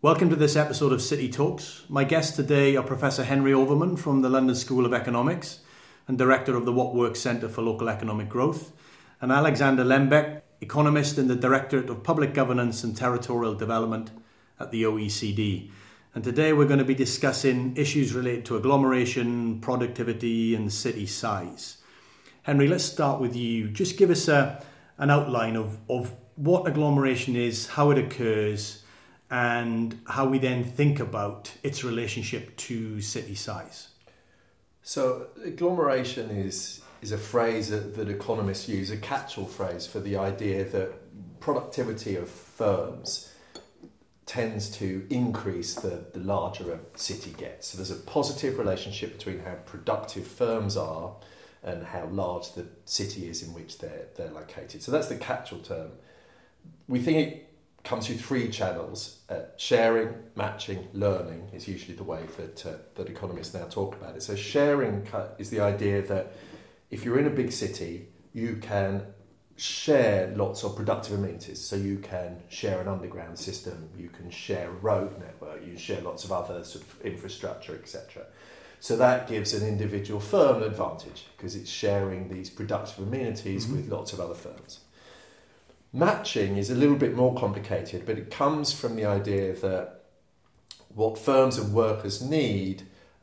Welcome to this episode of City Talks. My guests today are Professor Henry Overman from the London School of Economics and Director of the What Works Centre for Local Economic Growth, and Alexander Lembeck, Economist in the Directorate of Public Governance and Territorial Development at the OECD. And today we're going to be discussing issues related to agglomeration, productivity and city size. Henry, let's start with you. Just give us an outline of what agglomeration is, how it occurs, and how we then think about its relationship to city size. So agglomeration is a phrase that economists use, a catch-all phrase for the idea that productivity of firms tends to increase the larger a city gets. So there's a positive relationship between how productive firms are and how large the city is in which they're located. So that's the catch-all term. We think it comes through three channels. Sharing, matching, learning is usually the way that economists now talk about it. So sharing is the idea that if you're in a big city, you can share lots of productive amenities. So you can share an underground system, you can share a road network, you share lots of other sort of infrastructure, etc. So that gives an individual firm an advantage because it's sharing these productive amenities with lots of other firms. Matching is a little bit more complicated, but it comes from the idea that what firms and workers need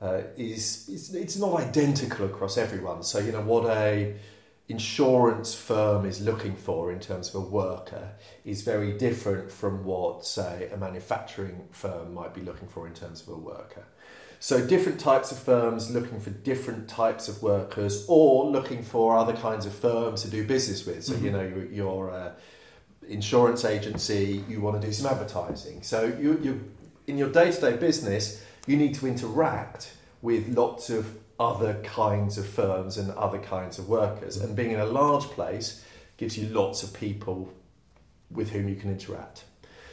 it's not identical across everyone. So, what a insurance firm is looking for in terms of a worker is very different from what, say, a manufacturing firm might be looking for in terms of a worker. So different types of firms looking for different types of workers or looking for other kinds of firms to do business with. So, your insurance agency, you want to do some advertising. So you in your day-to-day business, you need to interact with lots of other kinds of firms and other kinds of workers. And being in a large place gives you lots of people with whom you can interact.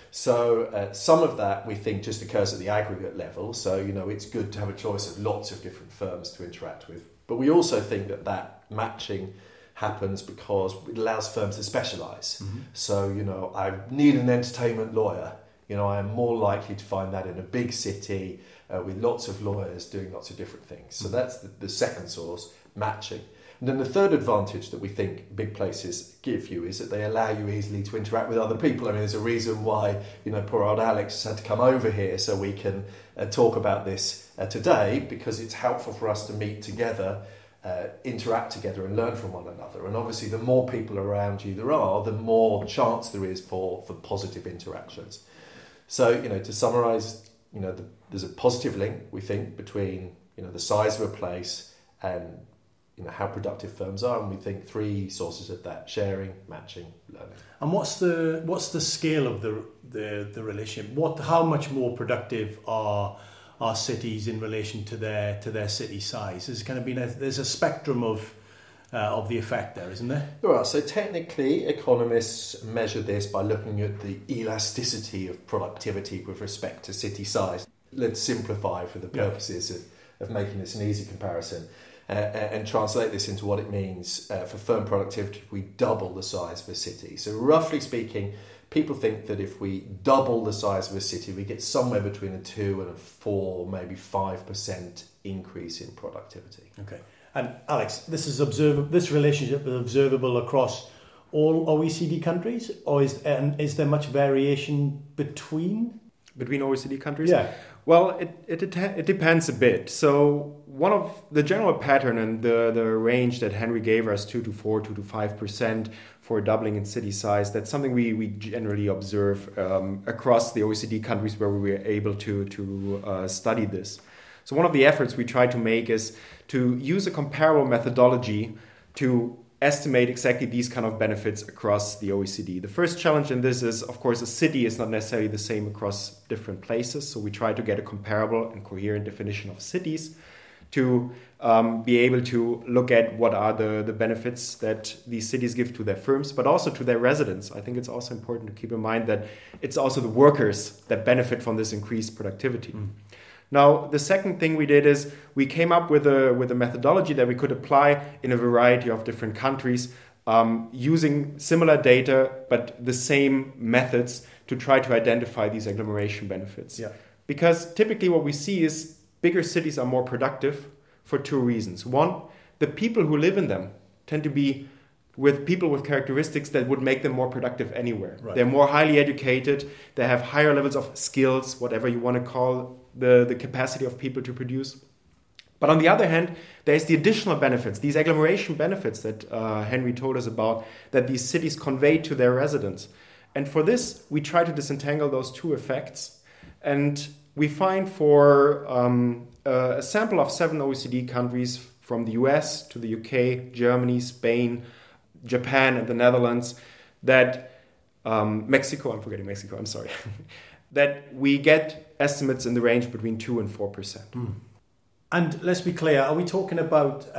So some of that we think just occurs at the aggregate level. So, it's good to have a choice of lots of different firms to interact with. But we also think that matching happens because it allows firms to specialise. So, I need an entertainment lawyer. I am more likely to find that in a big city with lots of lawyers doing lots of different things. So that's the second source, matching. And then the third advantage that we think big places give you is that they allow you easily to interact with other people. I mean, there's a reason why, poor old Alex has had to come over here so we can talk about this today, because it's helpful for us to meet together, interact together and learn from one another. And obviously the more people around you there are, the more chance there is for positive interactions. So, to summarise, there's a positive link, we think, between, the size of a place and, how productive firms are. And we think three sources of that: sharing, matching, learning. And what's the scale of the relationship? How much more productive are cities in relation to their city size? There's a spectrum of the effect there, isn't there? There are. So technically, economists measure this by looking at the elasticity of productivity with respect to city size. Let's simplify for the purposes of making this an easy comparison and translate this into what it means for firm productivity if we double the size of a city. So roughly speaking, people think that if we double the size of a city, we get somewhere between a 2 and a 4, maybe 5% increase in productivity. Okay. And Alex, this relationship is observable across all OECD countries, or is there much variation between OECD countries? Yeah. Well, it depends a bit. So one of the general pattern and the range that Henry gave us, 2 to 4, 2 to 5% for doubling in city size, that's something we generally observe across the OECD countries where we were able to study this. So one of the efforts we try to make is to use a comparable methodology to estimate exactly these kind of benefits across the OECD. The first challenge in this is, of course, a city is not necessarily the same across different places. So we try to get a comparable and coherent definition of cities to be able to look at what are the benefits that these cities give to their firms, but also to their residents. I think it's also important to keep in mind that it's also the workers that benefit from this increased productivity. Now, the second thing we did is we came up with a methodology that we could apply in a variety of different countries using similar data, but the same methods to try to identify these agglomeration benefits. Yeah. Because typically what we see is bigger cities are more productive for two reasons. One, the people who live in them tend to be with people with characteristics that would make them more productive anywhere. Right. They're more highly educated, they have higher levels of skills, whatever you want to call the capacity of people to produce. But on the other hand, there's the additional benefits, these agglomeration benefits that Henry told us about, that these cities convey to their residents. And for this, we try to disentangle those two effects. And we find for a sample of 7 OECD countries, from the US to the UK, Germany, Spain, Japan, and the Netherlands, that Mexico, I'm forgetting Mexico, I'm sorry, that we get estimates in the range between 2 and 4%. And let's be clear, are we talking about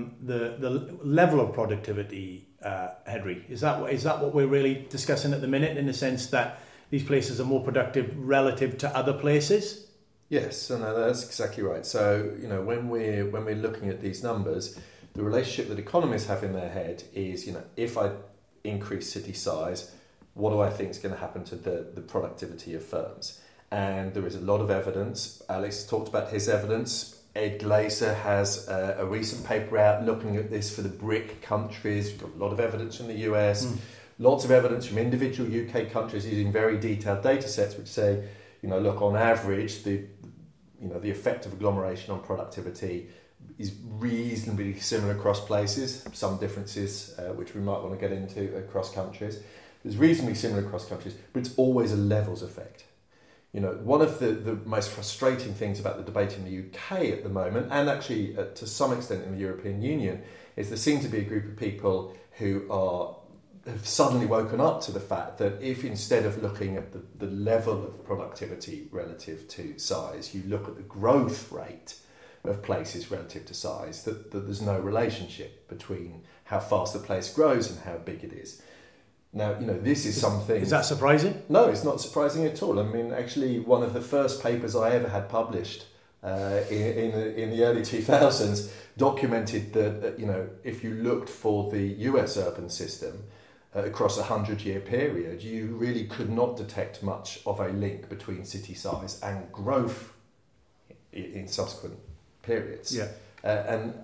the level of productivity, Henry? Is that what we're really discussing at the minute, in the sense that these places are more productive relative to other places? Yes, and that's exactly right. So, when we're looking at these numbers, the relationship that economists have in their head is, if I increase city size, what do I think is going to happen to the productivity of firms? And there is a lot of evidence. Alex talked about his evidence. Ed Glaser has a recent paper out looking at this for the BRIC countries. We've got a lot of evidence from the US, lots of evidence from individual UK countries using very detailed data sets which say, look, on average, the effect of agglomeration on productivity is reasonably similar across places. Some differences, which we might want to get into across countries. It's reasonably similar across countries, but it's always a levels effect. One of the most frustrating things about the debate in the UK at the moment, and actually to some extent in the European Union, is there seem to be a group of people who have suddenly woken up to the fact that if instead of looking at the level of productivity relative to size, you look at the growth rate of places relative to size, that there's no relationship between how fast the place grows and how big it is. Now, this is something... Is that surprising? No, it's not surprising at all. I mean, actually, one of the first papers I ever had published in the early 2000s documented that, if you looked for the US urban system across a 100-year period, you really could not detect much of a link between city size and growth in subsequent periods. Yeah. And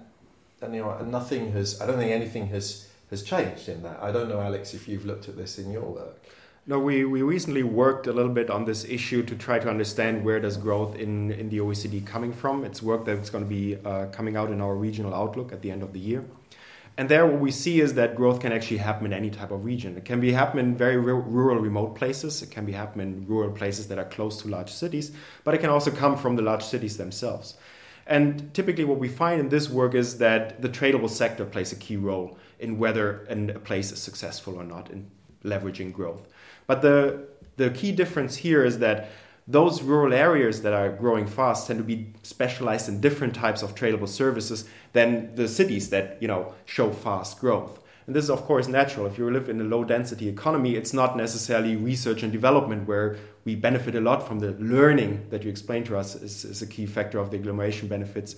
nothing has... I don't think anything has changed in that. I don't know, Alex, if you've looked at this in your work. No, we recently worked a little bit on this issue to try to understand where does growth in the OECD coming from. It's work that's going to be coming out in our regional outlook at the end of the year. And there what we see is that growth can actually happen in any type of region. It can be happen in very rural, remote places. It can be happen in rural places that are close to large cities. But it can also come from the large cities themselves. And typically what we find in this work is that the tradable sector plays a key role in whether a place is successful or not in leveraging growth. But the key difference here is that those rural areas that are growing fast tend to be specialized in different types of tradable services than the cities that show fast growth. And this is, of course, natural. If you live in a low-density economy, it's not necessarily research and development where we benefit a lot from the learning that you explained to us is a key factor of the agglomeration benefits.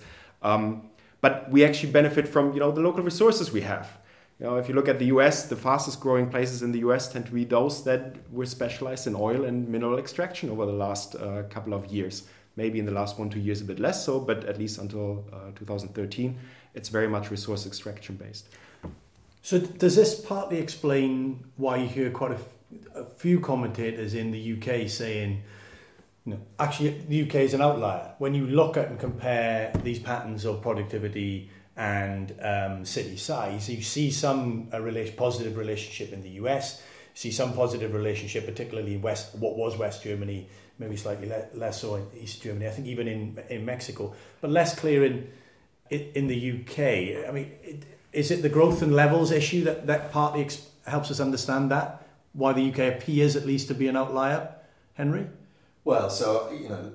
But we actually benefit from the local resources we have. If you look at the US, the fastest growing places in the US tend to be those that were specialized in oil and mineral extraction over the last couple of years. Maybe in the last 1-2 years a bit less so, but at least until 2013, it's very much resource extraction based. So does this partly explain why you hear quite a few commentators in the UK saying, actually the UK is an outlier? When you look at and compare these patterns of productivity and city size, you see some positive relationship in the US, you see some positive relationship, particularly in what was West Germany, maybe slightly less so in East Germany, I think even in Mexico, but less clear in the UK. I mean, is it the growth and levels issue that partly helps us understand that, why the UK appears at least to be an outlier, Henry? Well, so,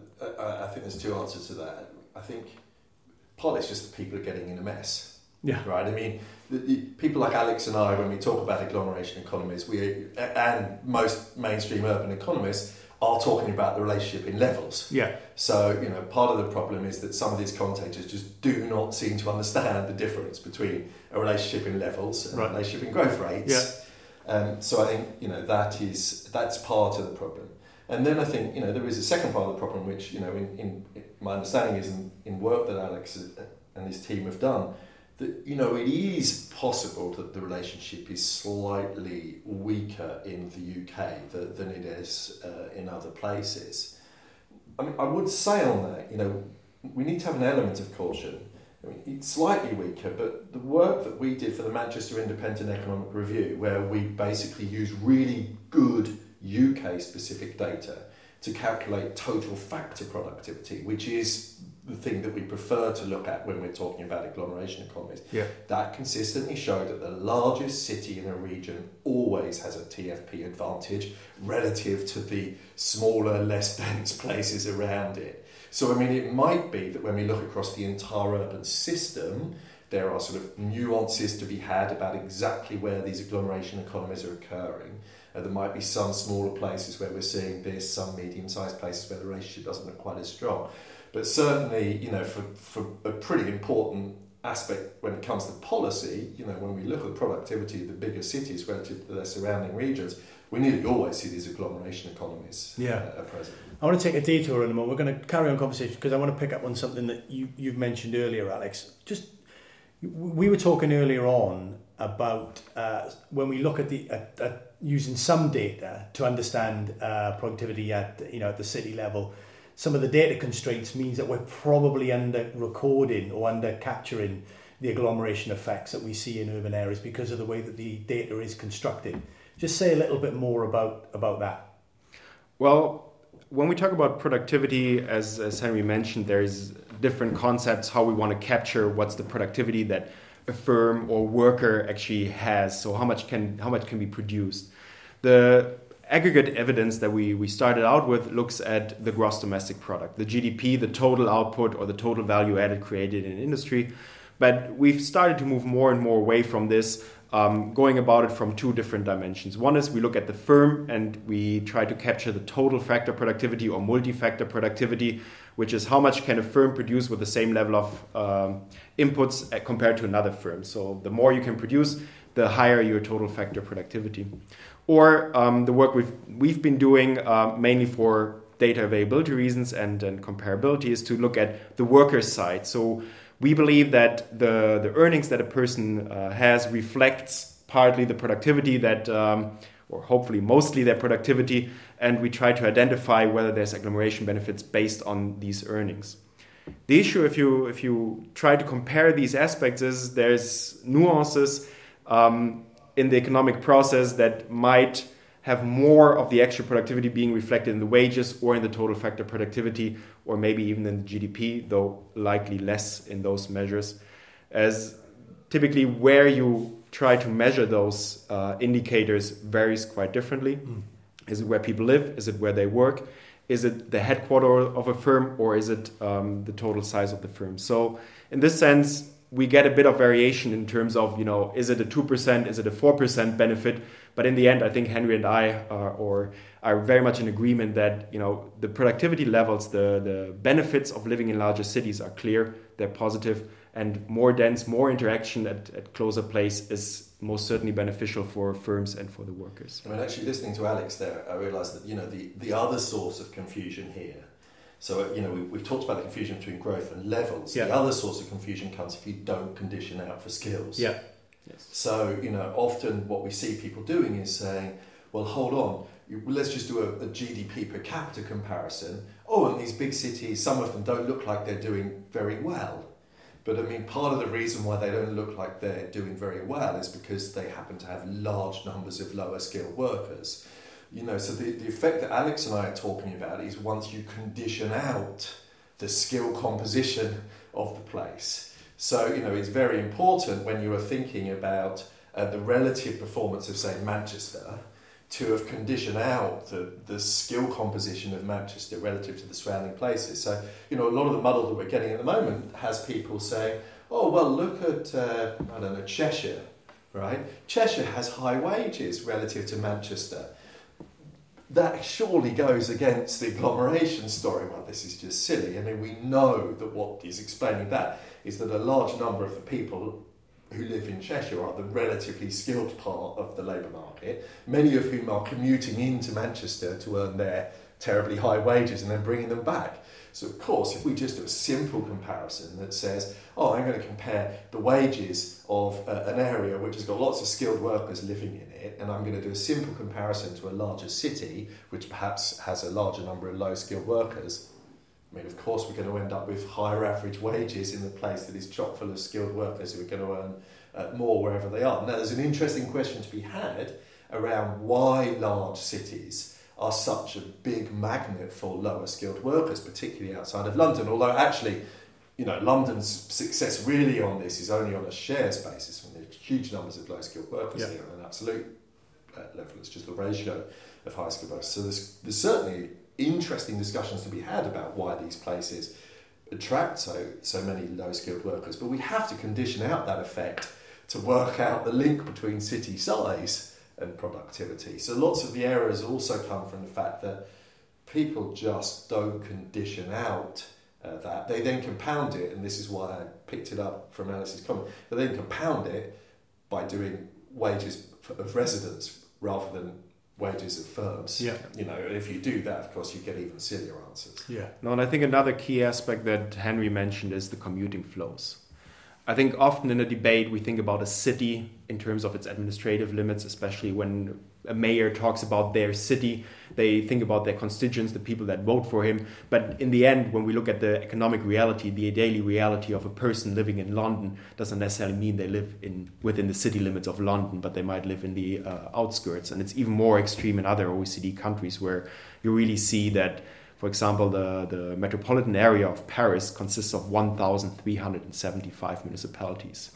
I think there's two answers to that. I think partly it's just that people are getting in a mess. Yeah. Right? I mean, the people like Alex and I, when we talk about agglomeration economies, and most mainstream urban economists are talking about the relationship in levels. Yeah. So, part of the problem is that some of these commentators just do not seem to understand the difference between a relationship in levels and a relationship in growth rates. So I think, that's part of the problem. And then I think, there is a second part of the problem, which, in my understanding is in work that Alex and his team have done, that, it is possible that the relationship is slightly weaker in the UK than it is in other places. I mean, I would say on that, we need to have an element of caution. I mean, it's slightly weaker, but the work that we did for the Manchester Independent Economic Review, where we basically use really good UK-specific data to calculate total factor productivity, which is the thing that we prefer to look at when we're talking about agglomeration economies. Yeah. That consistently showed that the largest city in a region always has a TFP advantage relative to the smaller, less dense places around it. So, I mean, it might be that when we look across the entire urban system, there are sort of nuances to be had about exactly where these agglomeration economies are occurring. There might be some smaller places where we're seeing this, some medium-sized places where the relationship doesn't look quite as strong. But certainly, for a pretty important aspect when it comes to policy, when we look at the productivity of the bigger cities relative to their surrounding regions, we nearly always see these agglomeration economies at present. I want to take a detour in a moment. We're going to carry on conversation because I want to pick up on something that you've mentioned earlier, Alex. We were talking earlier on about when we look at using some data to understand productivity at the city level. Some of the data constraints means that we're probably under recording or under capturing the agglomeration effects that we see in urban areas because of the way that the data is constructed. Just say a little bit more about that. Well, when we talk about productivity, as Henry mentioned, there's different concepts how we want to capture what's the productivity that a firm or worker actually has. So how much can be produced? The aggregate evidence that we started out with looks at the gross domestic product, the GDP, the total output or the total value added created in industry. But we've started to move more and more away from this, going about it from two different dimensions. One is we look at the firm and we try to capture the total factor productivity or multi-factor productivity, which is how much can a firm produce with the same level of inputs compared to another firm. So the more you can produce, the higher your total factor productivity. Or the work we've been doing mainly for data availability reasons and comparability is to look at the worker's side. So we believe that the earnings that a person has reflects partly the productivity that, or hopefully mostly their productivity, and we try to identify whether there's agglomeration benefits based on these earnings. The issue, if you try to compare these aspects, is there's nuances in the economic process that might have more of the extra productivity being reflected in the wages or in the total factor productivity, or maybe even in the GDP, though likely less in those measures, as typically where you try to measure those indicators varies quite differently. Is it where people live? Is it where they work? Is it the headquarters of a firm, or is it the total size of the firm? So in this sense, we get a bit of variation in terms of, is it a 2%, is it a 4% benefit? But in the end, I think Henry and I are very much in agreement that, the productivity levels, the benefits of living in larger cities are clear, they're positive, and more dense, more interaction at closer place is most certainly beneficial for firms and for the workers. I mean, actually listening to Alex there, I realised that, the other source of confusion here. So, we've talked about the confusion between growth and levels. Yeah. The other source of confusion comes if you don't condition out for skills. Yeah. Yes. So, often what we see people doing is saying, well, hold on, let's just do a GDP per capita comparison. Oh, and these big cities, some of them don't look like they're doing very well. But I mean, part of the reason why they don't look like they're doing very well is because they happen to have large numbers of lower skilled workers. So the effect that Alex and I are talking about is once you condition out the skill composition of the place. So, it's very important when you are thinking about the relative performance of, say, Manchester, to have conditioned out the skill composition of Manchester relative to the surrounding places. So, a lot of the muddle that we're getting at the moment has people saying, oh, well, look at, Cheshire, right? Cheshire has high wages relative to Manchester. That surely goes against the agglomeration story. Well, this is just silly. I mean, we know that what is explaining that is that a large number of the people who live in Cheshire are the relatively skilled part of the labour market, many of whom are commuting into Manchester to earn their terribly high wages and then bringing them back. So of course, if we just do a simple comparison that says, I'm going to compare the wages of an area which has got lots of skilled workers living in it, and I'm going to do a simple comparison to a larger city which perhaps has a larger number of low skilled workers, I mean, of course, we're going to end up with higher average wages in the place that is chock full of skilled workers who are going to earn more wherever they are. Now, there's an interesting question to be had around why large cities are such a big magnet for lower skilled workers, particularly outside of London. Although, actually, London's success really on this is only on a shares basis. I mean, there's huge numbers of low skilled workers here on an absolute level. It's just the ratio of high skilled workers. So there's certainly interesting discussions to be had about why these places attract so many low-skilled workers, but we have to condition out that effect to work out the link between city size and productivity. So lots of the errors also come from the fact that people just don't condition out that. They then compound it, and this is why I picked it up from Alice's comment, they then compound it by doing wages of residents rather than wages of firms. If you do that, of course, you get even sillier answers. No, and I think another key aspect that Henry mentioned is the commuting flows. I think often in a debate we think about a city in terms of its administrative limits, especially when a mayor talks about their city, they think about their constituents, the people that vote for him. But in the end, when we look at the economic reality, the daily reality of a person living in London doesn't necessarily mean they live within the city limits of London, but they might live in the outskirts. And it's even more extreme in other OECD countries where you really see that, for example, the metropolitan area of Paris consists of 1,375 municipalities.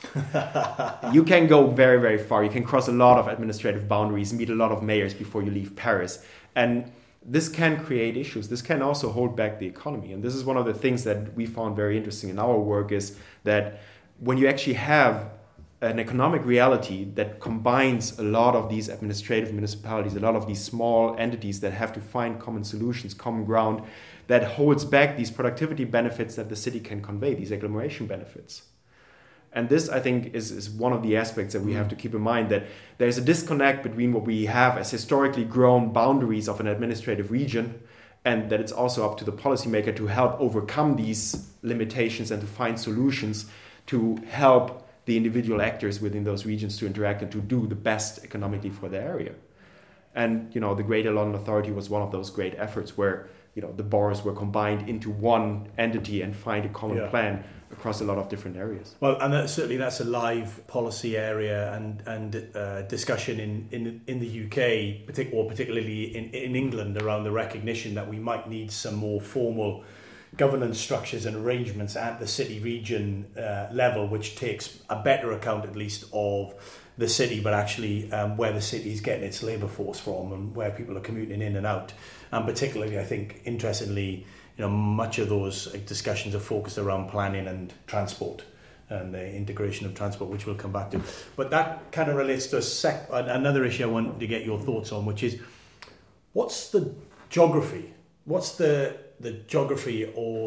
You can go very, very far. You can cross a lot of administrative boundaries, meet a lot of mayors before you leave Paris. And this can create issues. This can also hold back the economy. And this is one of the things that we found very interesting in our work, is that when you actually have an economic reality that combines a lot of these administrative municipalities, a lot of these small entities that have to find common solutions, common ground, that holds back these productivity benefits that the city can convey, these agglomeration benefits. And this, I think, is one of the aspects that we have to keep in mind, that there's a disconnect between what we have as historically grown boundaries of an administrative region, and that it's also up to the policymaker to help overcome these limitations and to find solutions to help the individual actors within those regions to interact and to do the best economically for their area. And, the Greater London Authority was one of those great efforts where, the boroughs were combined into one entity and find a common plan across a lot of different areas. Well, and that's a live policy area and discussion in the UK, particularly in England, around the recognition that we might need some more formal governance structures and arrangements at the city region level, which takes a better account at least of the city, but actually where the city is getting its labour force from and where people are commuting in and out. And particularly, I think, interestingly, much of those discussions are focused around planning and transport and the integration of transport, which we'll come back to. But that kind of relates to another issue I wanted to get your thoughts on, which is, what's the geography? What's the geography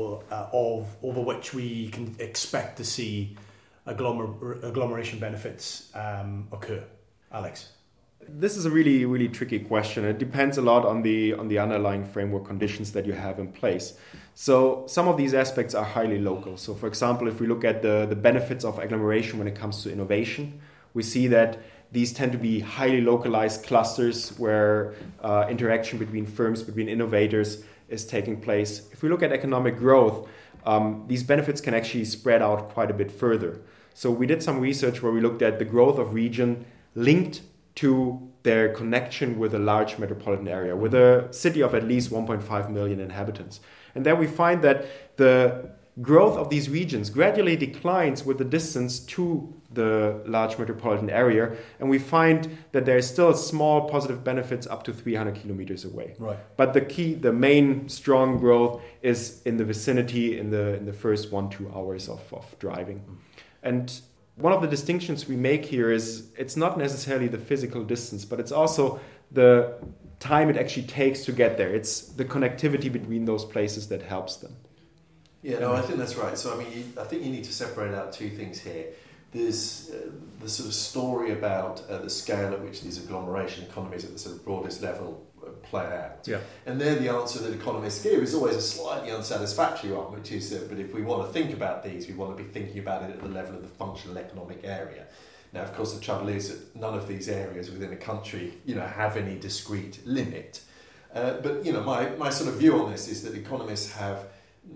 over which we can expect to see agglomeration benefits occur? Alex? This is a really, really tricky question. It depends a lot on the underlying framework conditions that you have in place. So some of these aspects are highly local. So for example, if we look at the benefits of agglomeration when it comes to innovation, we see that these tend to be highly localized clusters where interaction between firms, between innovators is taking place. If we look at economic growth, these benefits can actually spread out quite a bit further. So we did some research where we looked at the growth of region linked to their connection with a large metropolitan area, with a city of at least 1.5 million inhabitants. And there we find that the growth of these regions gradually declines with the distance to the large metropolitan area, and we find that there is still small positive benefits up to 300 kilometers away. Right. But the main strong growth is in the vicinity in the first 1-2 hours of driving. And one of the distinctions we make here is it's not necessarily the physical distance, but it's also the time it actually takes to get there. It's the connectivity between those places that helps them. Yeah, no, I think that's right. So, I think you need to separate out two things here. there's the sort of story about the scale at which these agglomeration economies at the sort of broadest level play out. Yeah. And there the answer that economists give is always a slightly unsatisfactory one, which is that, but if we want to think about these, we want to be thinking about it at the level of the functional economic area. Now, of course, the trouble is that none of these areas within a country, have any discrete limit. But, my sort of view on this is that economists have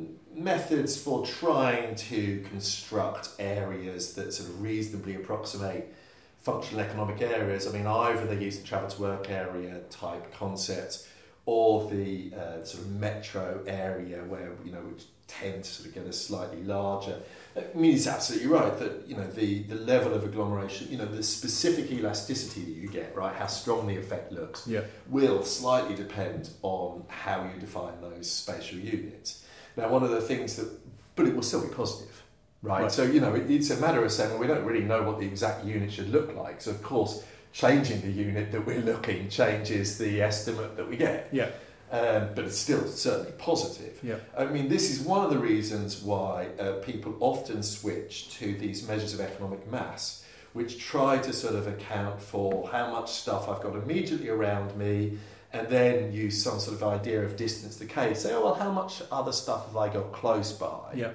methods for trying to construct areas that sort of reasonably approximate functional economic areas. I mean, either they use the travel to work area type concept or the sort of metro area where, which tend to sort of get a slightly larger. I mean, it's absolutely right that, the level of agglomeration, the specific elasticity that you get, right, how strong the effect looks, will slightly depend on how you define those spatial units. Now, one of the things but it will still be positive, right? So, it's a matter of saying, well, we don't really know what the exact unit should look like. So, of course, changing the unit that we're looking changes the estimate that we get. Yeah. But it's still certainly positive. Yeah. I mean, this is one of the reasons why people often switch to these measures of economic mass, which try to sort of account for how much stuff I've got immediately around me, and then use some sort of idea of distance decay. Say, oh, well, how much other stuff have I got close by? Yeah.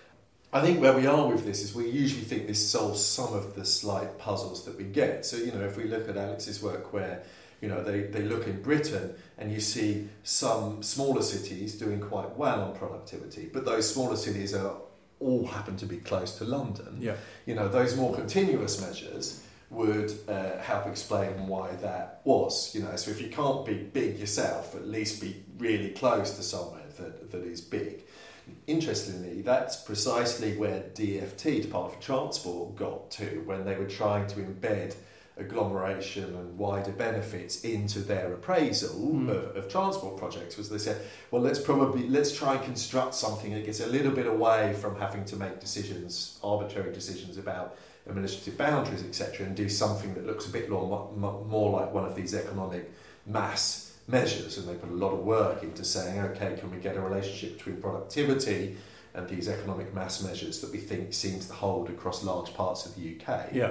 I think where we are with this is we usually think this solves some of the slight puzzles that we get. So, if we look at Alex's work where, they look in Britain and you see some smaller cities doing quite well on productivity, but those smaller cities all happen to be close to London. Yeah. Those more continuous measures would help explain why that was. So if you can't be big yourself, at least be really close to somewhere that is big. Interestingly, that's precisely where DFT, Department for Transport, got to when they were trying to embed agglomeration and wider benefits into their appraisal of transport projects. Was they said, well, let's try and construct something that gets a little bit away from having to make arbitrary decisions about administrative boundaries, etc., and do something that looks a bit more like one of these economic mass measures. And they put a lot of work into saying, okay, can we get a relationship between productivity and these economic mass measures that we think seems to hold across large parts of the UK? Yeah.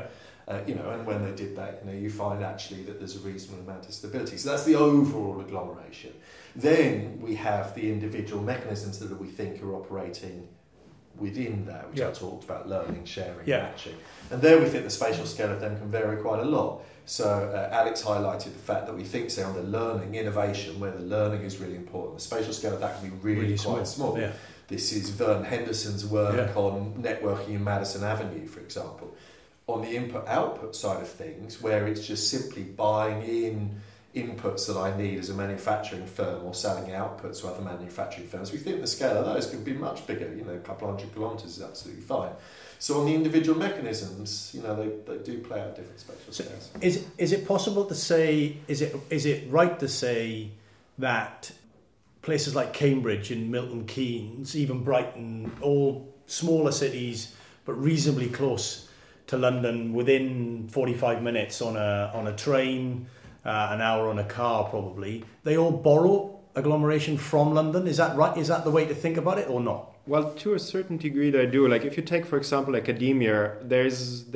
And when they did that, you find actually that there's a reasonable amount of stability. So that's the overall agglomeration. Then we have the individual mechanisms that we think are operating within that, which I talked about, learning, sharing, matching. And there we think the spatial scale of them can vary quite a lot. So Alex highlighted the fact that we think, say, on the learning innovation, where the learning is really important, the spatial scale of that can be really quite small. Yeah. This is Vern Henderson's work on networking in Madison Avenue, for example. On the input-output side of things, where it's just simply buying in inputs that I need as a manufacturing firm or selling outputs to other manufacturing firms, we think the scale of those could be much bigger. A couple 100 kilometres is absolutely fine. So on the individual mechanisms, they do play out different spatial scales. Is it possible to say, is it right to say that places like Cambridge and Milton Keynes, even Brighton, all smaller cities but reasonably close to London, within 45 minutes on a train, an hour on a car probably, they all borrow agglomeration from London? Is that right? Is that the way to think about it or not? Well, to a certain degree they do. Like if you take, for example, academia, there's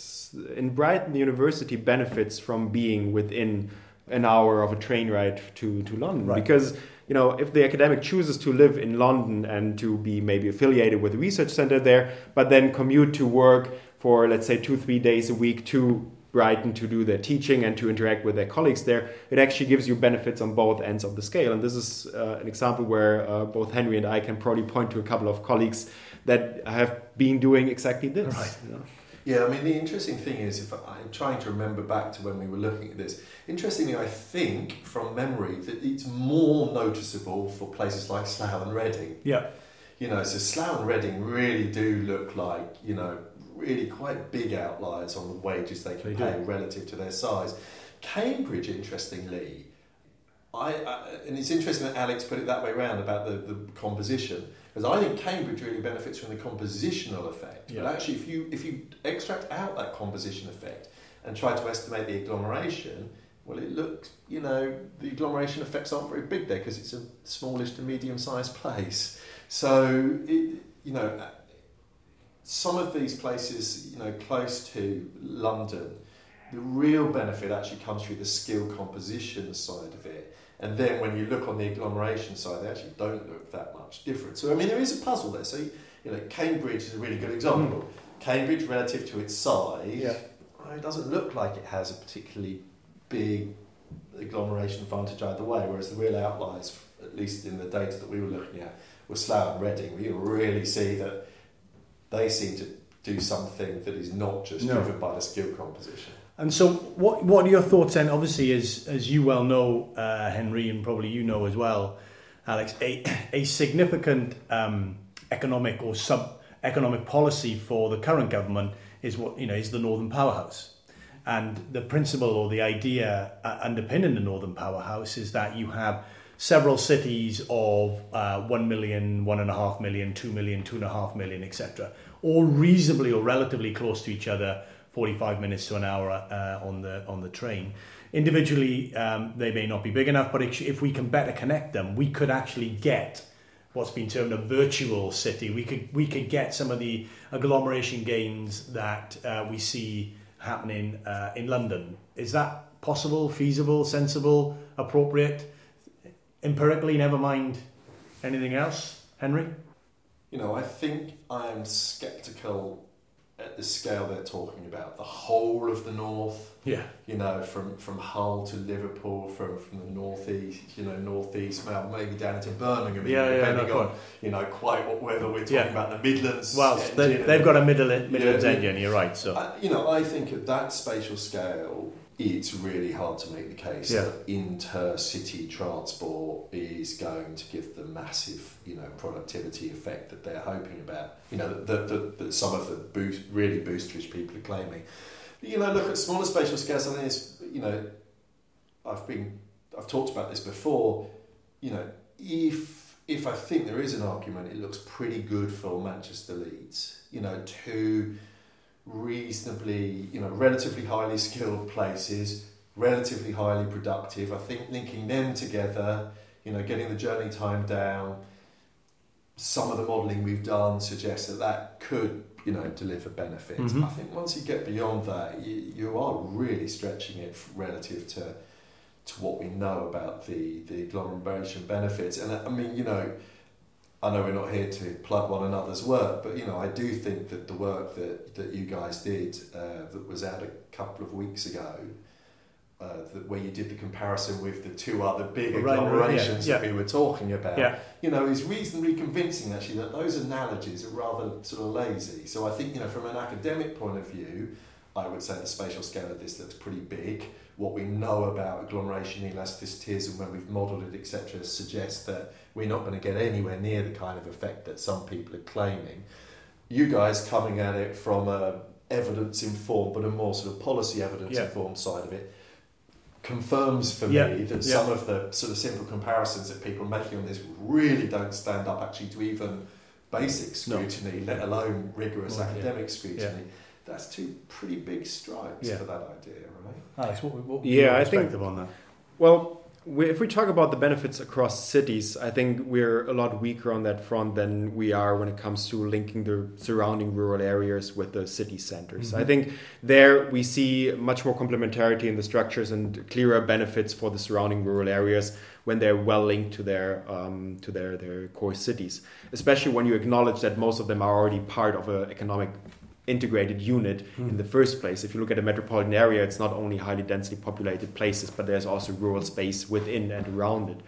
in Brighton, the university benefits from being within an hour of a train ride to London. Right. Because, if the academic chooses to live in London and to be maybe affiliated with a research center there, but then commute to work for, let's say, 2-3 days a week to Brighton to do their teaching and to interact with their colleagues there, it actually gives you benefits on both ends of the scale. And this is an example where both Henry and I can probably point to a couple of colleagues that have been doing exactly this. Right. Yeah, I mean, the interesting thing is, if I'm trying to remember back to when we were looking at this, interestingly, I think, from memory, that it's more noticeable for places like Slough and Reading. Yeah. So Slough and Reading really do look like, really quite big outliers on the wages they can pay relative to their size. Cambridge, interestingly, and it's interesting that Alex put it that way around about the composition, because I think Cambridge really benefits from the compositional effect. Yeah. But actually, if you extract out that composition effect and try to estimate the agglomeration, well, it looks, the agglomeration effects aren't very big there because it's a smallish to medium-sized place. So, some of these places, close to London, the real benefit actually comes through the skill composition side of it. And then when you look on the agglomeration side, they actually don't look that much different. So, there is a puzzle there. So, Cambridge is a really good example. Cambridge, relative to its size, it doesn't look like it has a particularly big agglomeration advantage either way, whereas the real outliers, at least in the data that we were looking at, were Slough and Reading. We really see that they seem to do something that is not just driven by the skill composition. And so what are your thoughts then? Obviously, as you well know, Henry, and probably you know as well, Alex, a significant economic or sub-economic policy for the current government is is the Northern Powerhouse. And the principle or the idea underpinning the Northern Powerhouse is that you have several cities of 1 million, 1.5 million, 2 million, 2.5 million, etc., all reasonably or relatively close to each other, 45 minutes to an hour on the train. Individually, they may not be big enough, but if we can better connect them, we could actually get what's been termed a virtual city. We could get some of the agglomeration gains that we see happening in London. Is that possible, feasible, sensible, appropriate? Empirically, never mind anything else, Henry? I think I'm sceptical at the scale they're talking about. The whole of the north, from Hull to Liverpool, from the northeast, northeast, maybe down into Birmingham, depending on, quite whether we're talking about the Midlands. Well, they've got a Midlands engine, you're right. So, I think at that spatial scale, it's really hard to make the case that intercity transport is going to give the massive, productivity effect that they're hoping about. That some of the really boosterish people are claiming. Look at smaller spatial scales. I think I've talked about this before. If I think there is an argument, it looks pretty good for Manchester Leeds. Two reasonably, relatively highly skilled places, relatively highly productive. I think linking them together, getting the journey time down, some of the modelling we've done suggests that could, deliver benefits. Mm-hmm. I think once you get beyond that, you are really stretching it relative to what we know about the agglomeration benefits. And I know we're not here to plug one another's work, but I do think that the work that you guys did that was out a couple of weeks ago, where you did the comparison with the two other big agglomerations that we were talking about, is reasonably convincing actually that those analogies are rather sort of lazy. So I think from an academic point of view, I would say the spatial scale of this looks pretty big. What we know about agglomeration elasticities and when we've modelled it, etc., suggests that we're not going to get anywhere near the kind of effect that some people are claiming. You guys coming at it from a evidence-informed, but a more sort of policy evidence-informed side of it, confirms for me that some of the sort of simple comparisons that people are making on this really don't stand up actually to even basic scrutiny, let alone rigorous academic scrutiny. That's two pretty big strikes for that idea, right? Alex, what your perspective on that? Well, if we talk about the benefits across cities, I think we're a lot weaker on that front than we are when it comes to linking the surrounding rural areas with the city centers. Mm-hmm. I think there we see much more complementarity in the structures and clearer benefits for the surrounding rural areas when they're well linked to their core cities, especially when you acknowledge that most of them are already part of an economic integrated unit in the first place. If you look at a metropolitan area, it's not only highly densely populated places, but there's also rural space within and around it.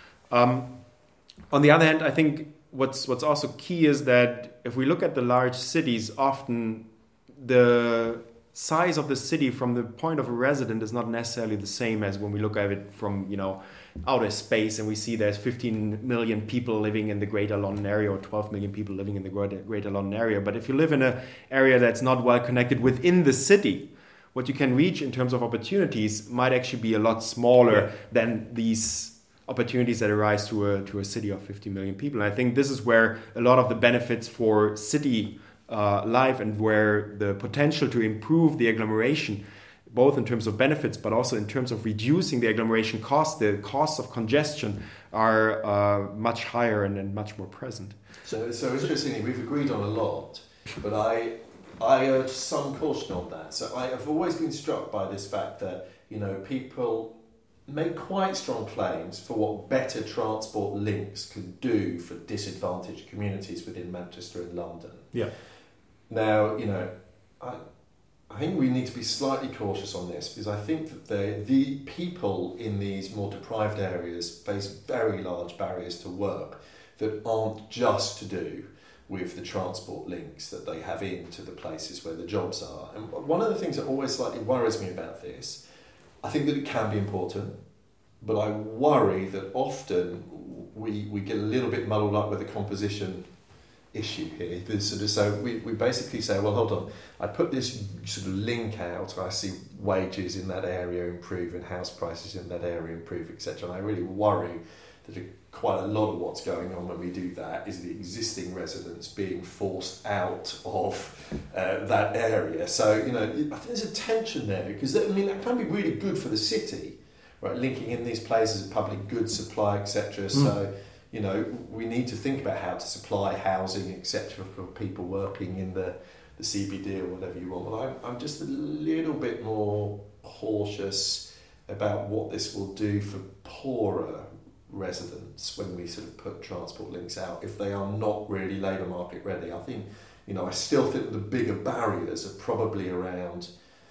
On the other hand, I think what's also key is that if we look at the large cities, often the size of the city from the point of a resident is not necessarily the same as when we look at it from outer space and we see there's 15 million people living in the Greater London area or 12 million people living in the Greater London area. But if you live in an area that's not well connected within the city, what you can reach in terms of opportunities might actually be a lot smaller than these opportunities that arise to a city of 50 million people. And I think this is where a lot of the benefits for city life and where the potential to improve the agglomeration, both in terms of benefits, but also in terms of reducing the agglomeration costs, the costs of congestion are much higher and much more present. So interestingly, we've agreed on a lot. but I urge some caution on that. So I have always been struck by this fact that, you know, people make quite strong claims for what better transport links could do for disadvantaged communities within Manchester and London. Yeah. Now, you know, I think we need to be slightly cautious on this, because I think that the people in these more deprived areas face very large barriers to work that aren't just to do with the transport links that they have into the places where the jobs are. And one of the things that always slightly worries me about this, I think that it can be important, but I worry that often we get a little bit muddled up with the composition issue here. So we basically say, well, hold on, I put this sort of link out, I see wages in that area improve and house prices in that area improve, etc. And I really worry that quite a lot of what's going on when we do that is the existing residents being forced out of that area. So, you know, I think there's a tension there, because I mean, that can be really good for the city, right? Linking in these places of public goods supply, etc. So, you know, we need to think about how to supply housing, etc., for people working in the CBD or whatever you want. Well, I'm just a little bit more cautious about what this will do for poorer residents when we sort of put transport links out, if they are not really labour market ready. I think, you know, I still think the bigger barriers are probably around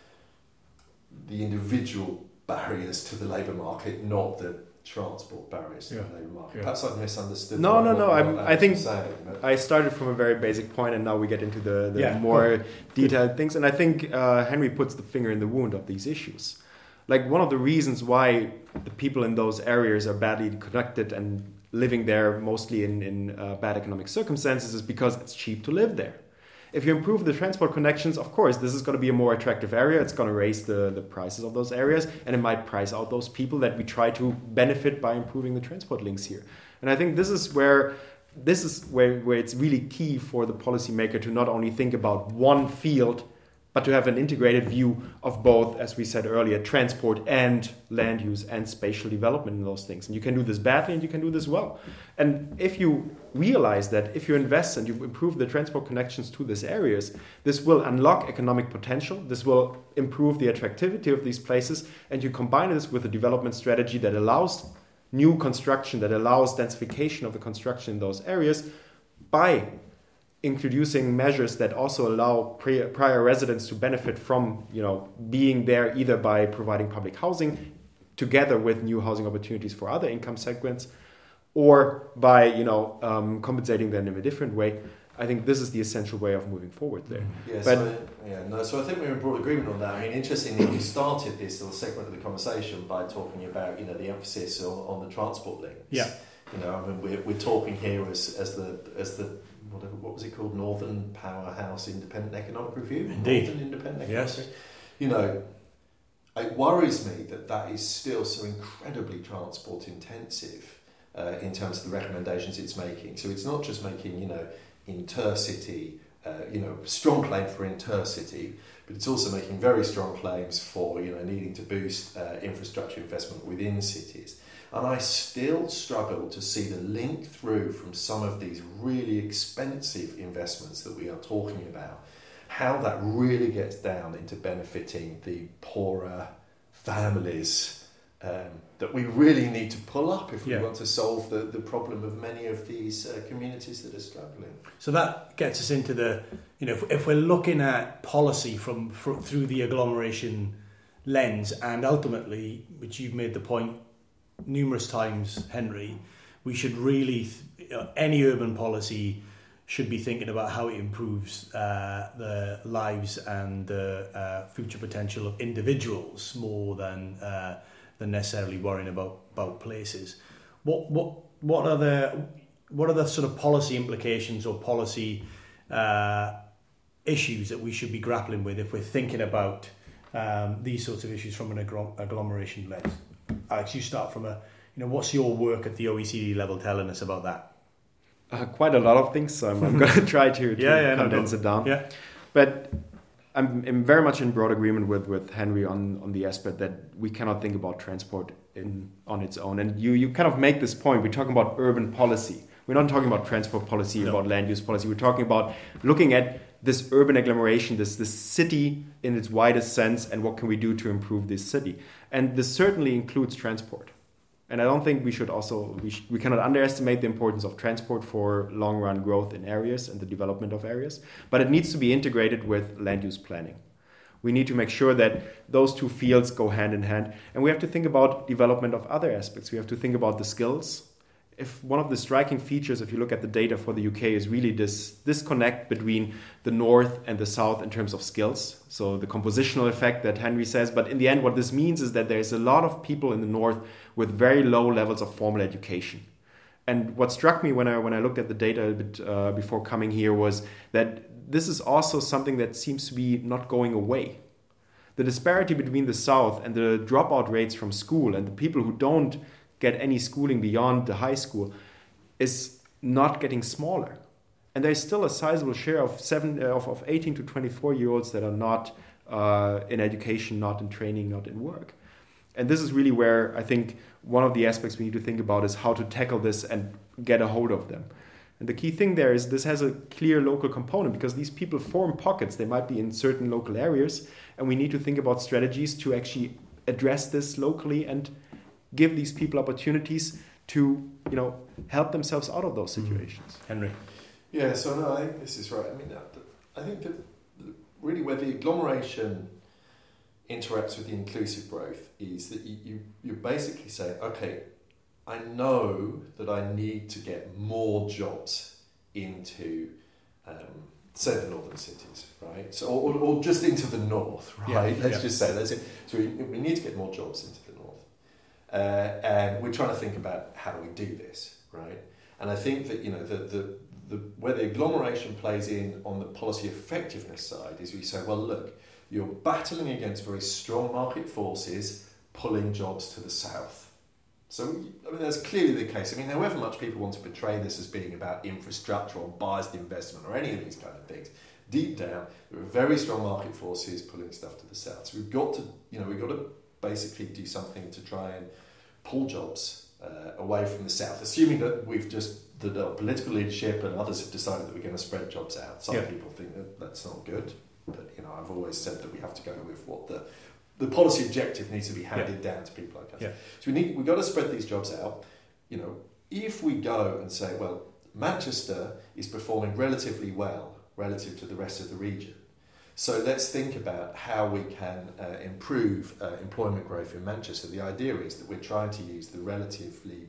the individual barriers to the labour market, not the transport barriers to the labour market. Perhaps I've misunderstood. No. I think I started from a very basic point, and now we get into the more detailed things. And I think Henry puts the finger in the wound of these issues. Like, one of the reasons why the people in those areas are badly connected and living there mostly in bad economic circumstances is because it's cheap to live there. If you improve the transport connections, of course, this is going to be a more attractive area. It's going to raise the prices of those areas, and it might price out those people that we try to benefit by improving the transport links here. And I think this is where it's really key for the policymaker to not only think about one field, but to have an integrated view of both, as we said earlier, transport and land use and spatial development in those things. And you can do this badly and you can do this well. And if you realize that if you invest and you improve the transport connections to these areas, this will unlock economic potential, this will improve the attractivity of these places, and you combine this with a development strategy that allows new construction, that allows densification of the construction in those areas by introducing measures that also allow prior residents to benefit from, you know, being there either by providing public housing together with new housing opportunities for other income segments, or by, you know, compensating them in a different way. I think this is the essential way of moving forward there. So I think we're in broad agreement on that. I mean, interestingly, we started this little segment of the conversation by talking about, you know, the emphasis on the transport links. Yeah. You know, I mean, we're talking here as the what was it called? Northern Powerhouse Independent Economic Review? Indeed. Northern Independent Economic Yes. Review. You know, it worries me that is still so incredibly transport intensive in terms of the recommendations it's making. So it's not just making, you know, intercity, strong claim for intercity, but it's also making very strong claims for, you know, needing to boost infrastructure investment within cities. And I still struggle to see the link through from some of these really expensive investments that we are talking about, how that really gets down into benefiting the poorer families that we really need to pull up if we want to solve the problem of many of these communities that are struggling. So that gets us into the, you know, if we're looking at policy through the agglomeration lens, and ultimately, which you've made the point numerous times, Henry, we should really, any urban policy should be thinking about how it improves the lives and the future potential of individuals more than necessarily worrying about places. What are the sort of policy implications or policy issues that we should be grappling with if we're thinking about these sorts of issues from an agglomeration lens? Alex, you start from what's your work at the OECD level telling us about that? Quite a lot of things, so I'm going to try to condense it down. Yeah. But I'm very much in broad agreement with Henry on the aspect that we cannot think about transport on its own. And you kind of make this point. We're talking about urban policy. We're not talking about transport policy, No. about land use policy. We're talking about looking at this urban agglomeration, this city in its widest sense, and what can we do to improve this city. And this certainly includes transport. And I don't think we should also, we cannot underestimate the importance of transport for long-run growth in areas and the development of areas. But it needs to be integrated with land use planning. We need to make sure that those two fields go hand in hand. And we have to think about development of other aspects. We have to think about the skills. If one of the striking features, if you look at the data for the UK, is really this disconnect between the north and the south in terms of skills. So the compositional effect that Henry says. But in the end, what this means is that there's a lot of people in the north with very low levels of formal education. And what struck me when I looked at the data a bit before coming here was that this is also something that seems to be not going away. The disparity between the south and the dropout rates from school and the people who don't get any schooling beyond the high school is not getting smaller. And there's still a sizable share of 18 to 24-year-olds that are not in education, not in training, not in work. And this is really where I think one of the aspects we need to think about is how to tackle this and get a hold of them. And the key thing there is this has a clear local component because these people form pockets. They might be in certain local areas, and we need to think about strategies to actually address this locally and give these people opportunities to, help themselves out of those situations. Henry. Yeah, so no, I think this is right. I mean, I think that really where the agglomeration interacts with the inclusive growth is that you basically say, okay, I know that I need to get more jobs into say the northern cities, right? So, or just into the north, right? Yeah, Let's just say that's it. So we need to get more jobs into the north, and we're trying to think about how do we do this, right? And I think that the where the agglomeration plays in on the policy effectiveness side is we say, well, look, you're battling against very strong market forces pulling jobs to the south. So, I mean, that's clearly the case. I mean, however much people want to portray this as being about infrastructure or biased investment or any of these kind of things, deep down, there are very strong market forces pulling stuff to the south. So we've got to basically do something to try and pull jobs away from the south, assuming that that our political leadership and others have decided that we're going to spread jobs out. Some people think that that's not good, but I've always said that we have to go with what the policy objective needs to be handed down to people like us. Yeah. So we've got to spread these jobs out. If we go and say, well, Manchester is performing relatively well relative to the rest of the region, so let's think about how we can improve employment growth in Manchester. The idea is that we're trying to use the relatively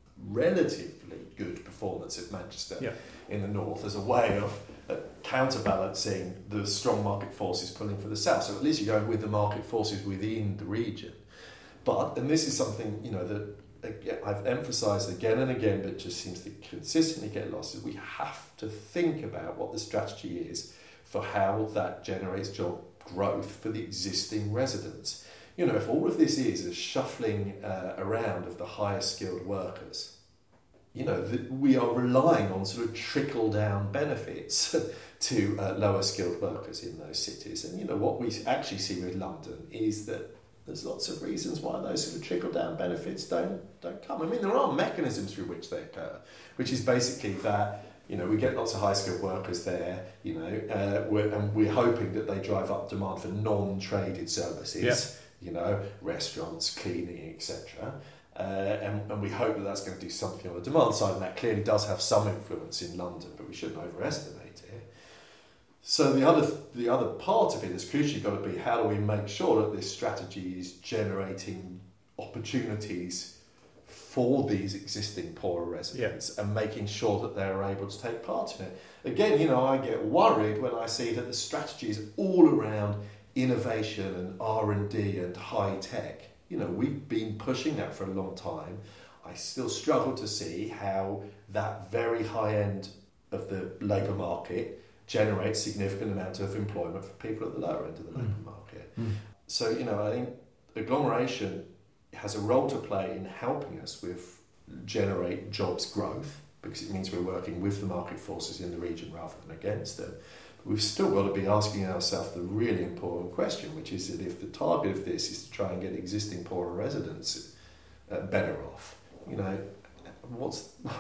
good performance of Manchester in the north as a way of counterbalancing the strong market forces pulling for the south. So at least you're going with the market forces within the region. And this is something that I've emphasised again and again, but just seems to consistently get lost, is we have to think about what the strategy is for how that generates job growth for the existing residents. If all of this is a shuffling around of the higher skilled workers, we are relying on sort of trickle-down benefits to lower skilled workers in those cities. And what we actually see with London is that there's lots of reasons why those sort of trickle-down benefits don't come. I mean, there are mechanisms through which they occur, which is basically that we get lots of high-skilled workers there, and we're hoping that they drive up demand for non-traded services, restaurants, cleaning, etc. And we hope that that's going to do something on the demand side, and that clearly does have some influence in London, but we shouldn't overestimate it. So the other part of it is crucially got to be, how do we make sure that this strategy is generating opportunities for these existing poorer residents and making sure that they're able to take part in it. Again, I get worried when I see that the strategy is all around innovation and R&D and high tech. We've been pushing that for a long time. I still struggle to see how that very high end of the labour market generates significant amount of employment for people at the lower end of the labour market. So, I think agglomeration has a role to play in helping us with generate jobs growth, because it means we're working with the market forces in the region rather than against them. We've still got to be asking ourselves the really important question, which is that if the target of this is to try and get existing poorer residents better off,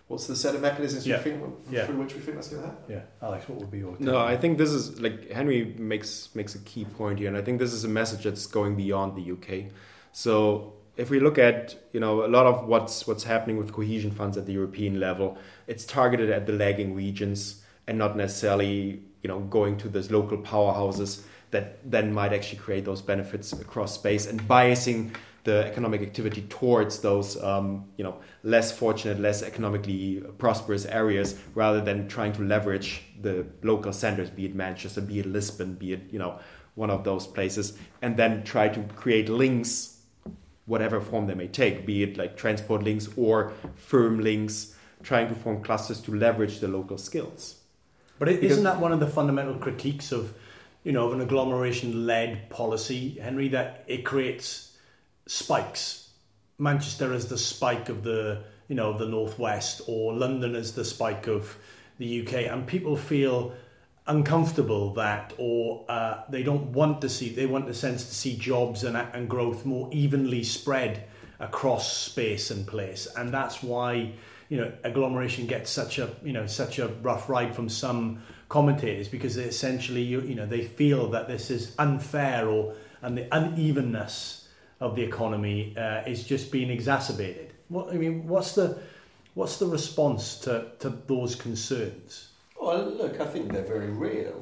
What's the set of mechanisms Yeah. through which we think that's going to happen? Yeah, Alex, what would be your take? No, I think this is like Henry makes a key point here, and I think this is a message that's going beyond the UK. So if we look at a lot of what's happening with cohesion funds at the European level, it's targeted at the lagging regions and not necessarily going to those local powerhouses that then might actually create those benefits across space and biasing the economic activity towards those less fortunate, less economically prosperous areas, rather than trying to leverage the local centers, be it Manchester, be it Lisbon, be it one of those places, and then try to create links, whatever form they may take, be it like transport links or firm links, trying to form clusters to leverage the local skills. But isn't that one of the fundamental critiques of an agglomeration-led policy, Henry, that it creates spikes? Manchester as the spike of the the northwest, or London as the spike of the UK, and people feel uncomfortable that, or they don't want to see. They want the sense to see jobs and growth more evenly spread across space and place, and that's why agglomeration gets such a rough ride from some commentators, because they essentially they feel that this is unfair, and the unevenness of the economy is just being exacerbated. What's the response to those concerns? Well, look, I think they're very real.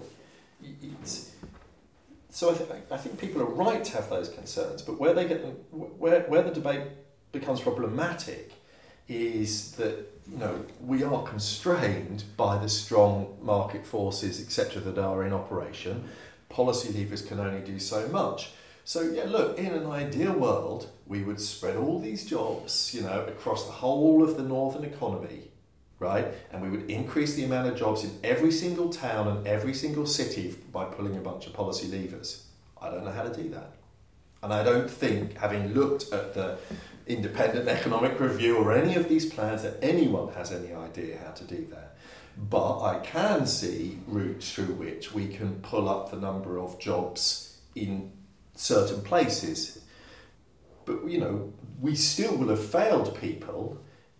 I think people are right to have those concerns, but where they get them, where the debate becomes problematic is that we are constrained by the strong market forces, etc., that are in operation. Policy levers can only do so much. So yeah, look, in an ideal world, we would spread all these jobs, across the whole of the northern economy, right? And we would increase the amount of jobs in every single town and every single city by pulling a bunch of policy levers. I don't know how to do that. And I don't think, having looked at the Independent Economic Review or any of these plans, that anyone has any idea how to do that. But I can see routes through which we can pull up the number of jobs in certain places. But, we still will have failed people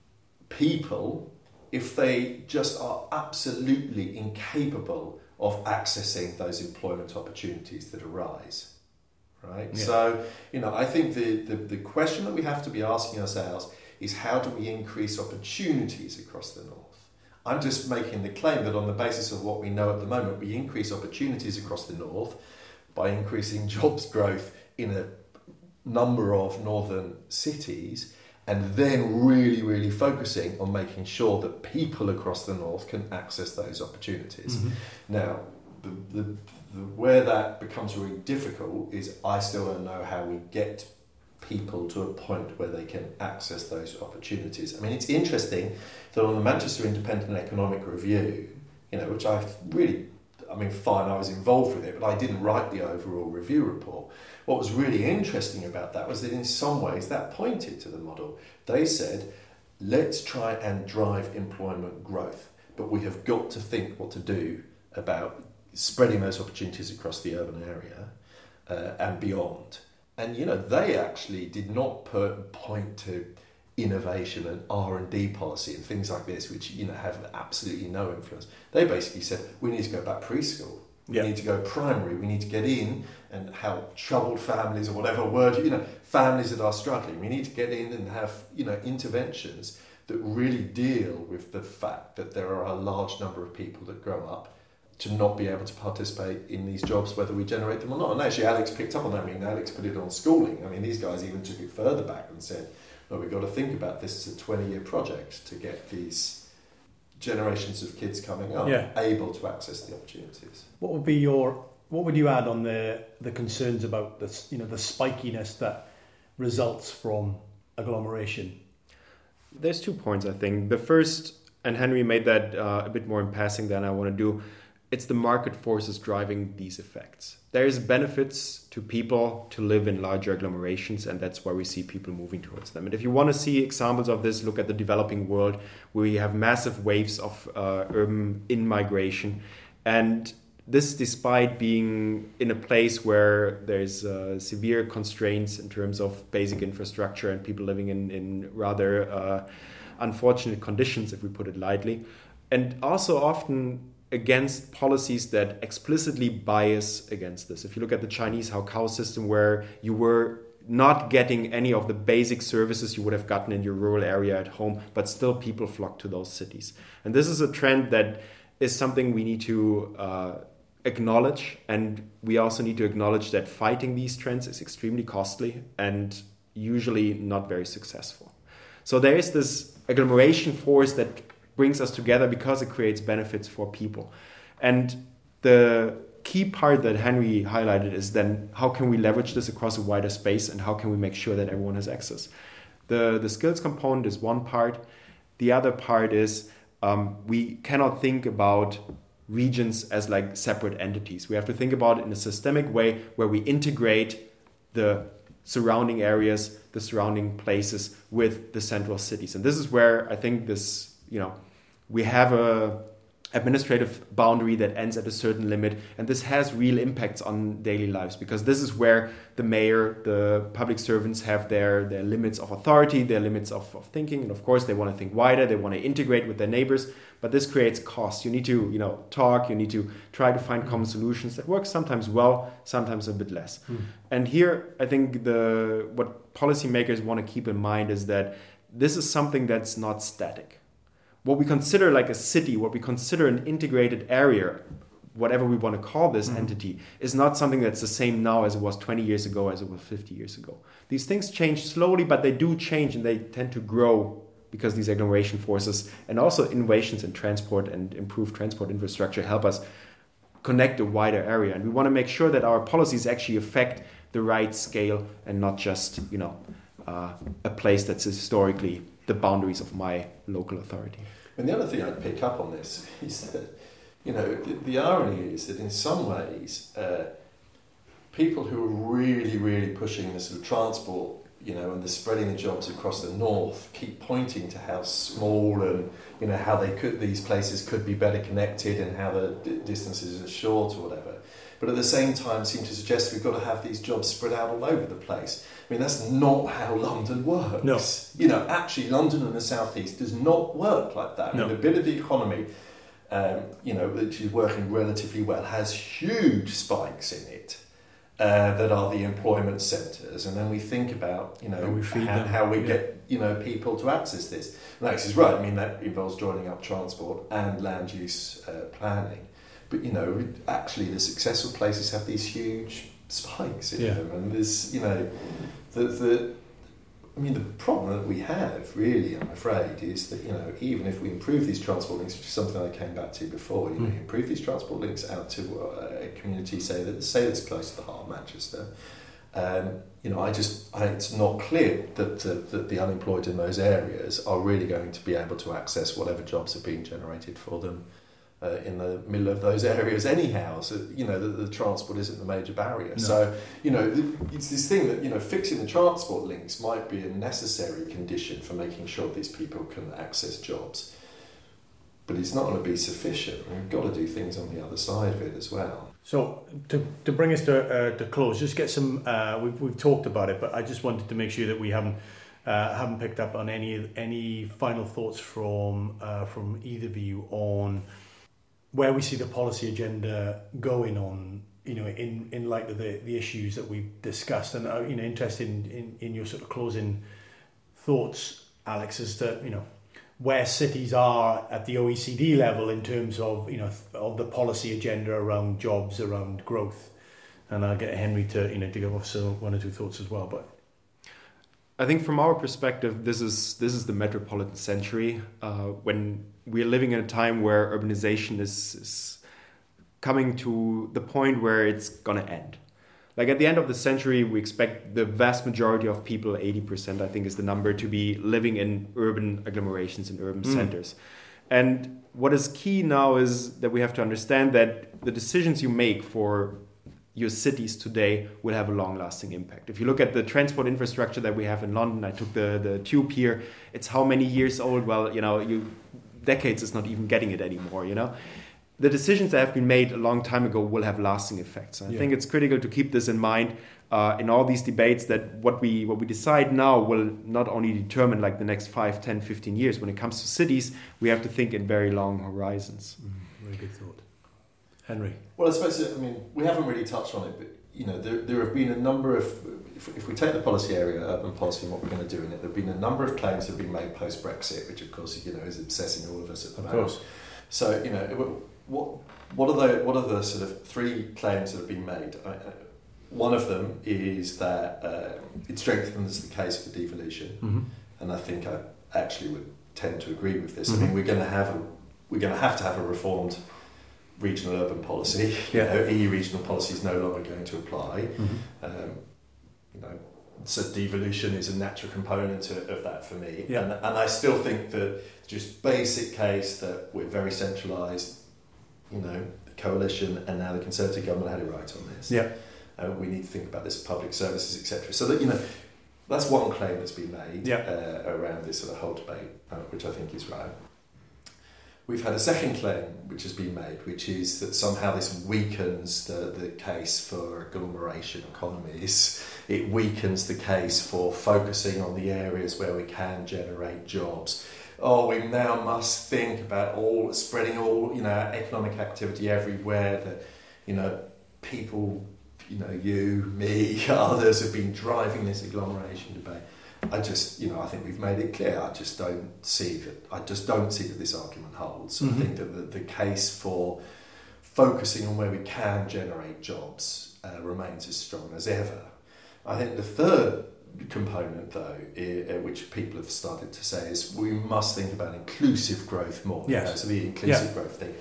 if they just are absolutely incapable of accessing those employment opportunities that arise. Right? Yeah. So, I think the question that we have to be asking ourselves is, how do we increase opportunities across the north? I'm just making the claim that on the basis of what we know at the moment, we increase opportunities across the north by increasing jobs growth in a number of northern cities, and then really, really focusing on making sure that people across the north can access those opportunities. Mm-hmm. Now, where that becomes really difficult is I still don't know how we get people to a point where they can access those opportunities. It's interesting that on the Manchester Independent Economic Review, which fine, I was involved with it, but I didn't write the overall review report. What was really interesting about that was that in some ways that pointed to the model. They said, let's try and drive employment growth, but we have got to think what to do about spreading those opportunities across the urban area and beyond. And, they actually did not point to innovation and R&D policy and things like this, which, have absolutely no influence. They basically said, we need to go back preschool. We need to go primary. We need to get in and help troubled families, or whatever word, families that are struggling. We need to get in and have, interventions that really deal with the fact that there are a large number of people that grow up to not be able to participate in these jobs, whether we generate them or not. And actually, Alex picked up on that. Alex put it on schooling. These guys even took it further back and said, well, we've got to think about this as a 20-year project to get these generations of kids coming up able to access the opportunities. What would you add on the concerns about the spikiness that results from agglomeration? There's 2 points, I think. The first, and Henry made that a bit more in passing than I want to do, it's the market forces driving these effects. There's benefits to people to live in larger agglomerations, and that's why we see people moving towards them. And if you want to see examples of this, look at the developing world, where we have massive waves of urban in-migration. And this despite being in a place where there's severe constraints in terms of basic infrastructure and people living in rather unfortunate conditions, if we put it lightly, and also often against policies that explicitly bias against this. If you look at the Chinese Haokao system, where you were not getting any of the basic services you would have gotten in your rural area at home, but still people flock to those cities. And this is a trend that is something we need to acknowledge, and we also need to acknowledge that fighting these trends is extremely costly and usually not very successful. So there is this agglomeration force that brings us together because it creates benefits for people. And the key part that Henry highlighted is then how can we leverage this across a wider space, and how can we make sure that everyone has access? The skills component is one part. The other part is we cannot think about regions as like separate entities. We have to think about it in a systemic way where we integrate the surrounding areas, the surrounding places with the central cities. And this is where I think this, we have a administrative boundary that ends at a certain limit, and this has real impacts on daily lives, because this is where the mayor, the public servants have their limits of authority, their limits of thinking, and of course they want to think wider, they want to integrate with their neighbors, but this creates costs. You need to talk, you need to try to find common solutions that work sometimes well, sometimes a bit less. And here I think what policymakers want to keep in mind is that this is something that's not static. What we consider like a city, what we consider an integrated area, whatever we want to call this entity, is not something that's the same now as it was 20 years ago, as it was 50 years ago. These things change slowly, but they do change, and they tend to grow because these agglomeration forces and also innovations in transport and improved transport infrastructure help us connect a wider area. And we want to make sure that our policies actually affect the right scale and not just, a place that's historically the boundaries of my local authority. And the other thing I'd pick up on this is that, the irony is that in some ways, people who are really, really pushing this sort of transport, and the spreading the jobs across the north, keep pointing to how small and, how these places could be better connected and how the distances are short or whatever. But at the same time seem to suggest we've got to have these jobs spread out all over the place. I mean, that's not how London works. No. Actually, London and the South East does not work like that. No. I mean, the bit of the economy, which is working relatively well, has huge spikes in it that are the employment centres. And then we think about, how we get, people to access this. And Alex is right. I mean, that involves joining up transport and land use planning. But, actually the successful places have these huge spikes in them. And there's, the problem that we have, really, I'm afraid, is that, even if we improve these transport links, which is something I came back to before, improve these transport links out to a community, say that's close to the heart of Manchester, it's not clear that the unemployed in those areas are really going to be able to access whatever jobs are being generated for them in the middle of those areas anyhow. So, the transport isn't the major barrier. No. So, it's this thing that, fixing the transport links might be a necessary condition for making sure these people can access jobs. But it's not going to be sufficient. We've got to do things on the other side of it as well. So to bring us to close, just get some. We've talked about it, but I just wanted to make sure that we haven't picked up on any final thoughts from either of you on where we see the policy agenda going on, in light of the issues that we've discussed, and interested in your sort of closing thoughts, Alex, as to where cities are at the OECD level in terms of of the policy agenda around jobs, around growth, and I'll get Henry to give us one or two thoughts as well. But I think from our perspective, this is the metropolitan century, when we're living in a time where urbanization is coming to the point where it's going to end. Like at the end of the century, we expect the vast majority of people, 80% I think is the number, to be living in urban agglomerations and urban centers. And what is key now is that we have to understand that the decisions you make for your cities today will have a long-lasting impact. If you look at the transport infrastructure that we have in London, I took the tube here, it's how many years old? Well, decades is not even getting it anymore, the decisions that have been made a long time ago will have lasting effects. And I think it's critical to keep this in mind in all these debates, that what we decide now will not only determine like the next 5, 10, 15 years. When it comes to cities, we have to think in very long horizons. Very good thought. Henry? Well, I suppose, we haven't really touched on it, but, there have been a number of, if we take the policy area, urban policy, and what we're going to do in it, there have been a number of claims that have been made post-Brexit, which, of course, is obsessing all of us at the moment. Of course. So, what are the sort of three claims that have been made? One of them is that it strengthens the case for devolution, and I think I actually would tend to agree with this. I mean, we're going to have to have a reformed regional urban policy. EU regional policy is no longer going to apply. So devolution is a natural component of that for me. And I still think that just basic case that we're very centralised, the coalition and now the Conservative government had it right on this. We need to think about this public services, etc. So that, that's one claim that's been made around this sort of whole debate, which I think is right. We've had a second claim which has been made, which is that somehow this weakens the case for agglomeration economies. It weakens the case for focusing on the areas where we can generate jobs. We now must think about spreading economic activity everywhere. That people, you, me, others have been driving this agglomeration debate. I think we've made it clear. I just don't see that this argument holds. I think that the case for focusing on where we can generate jobs remains as strong as ever. I think the third component, though, which people have started to say, is we must think about inclusive growth more. So the inclusive growth thing.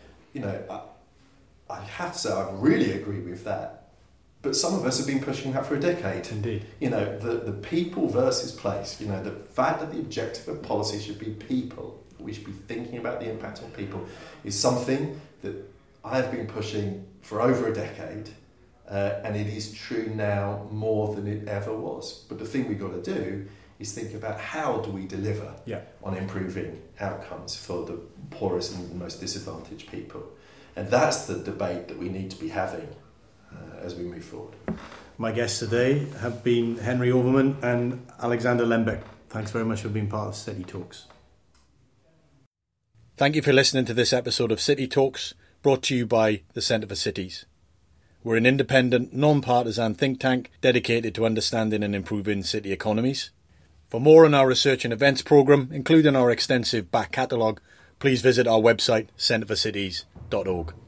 I have to say I really agree with that. But some of us have been pushing that for a decade. Indeed. The people versus place. The fact that the objective of policy should be people, we should be thinking about the impact on people, is something that I have been pushing for over a decade, and it is true now more than it ever was. But the thing we've got to do is think about how do we deliver on improving outcomes for the poorest and most disadvantaged people. And that's the debate that we need to be having as we move forward. My guests today have been Henry Overman and Alexander Lembeck. Thanks very much for being part of City Talks. Thank you for listening to this episode of City Talks, brought to you by the Centre for Cities. We're an independent, non-partisan think tank dedicated to understanding and improving city economies. For more on our research and events programme, including our extensive back catalogue, please visit our website, centreforcities.org.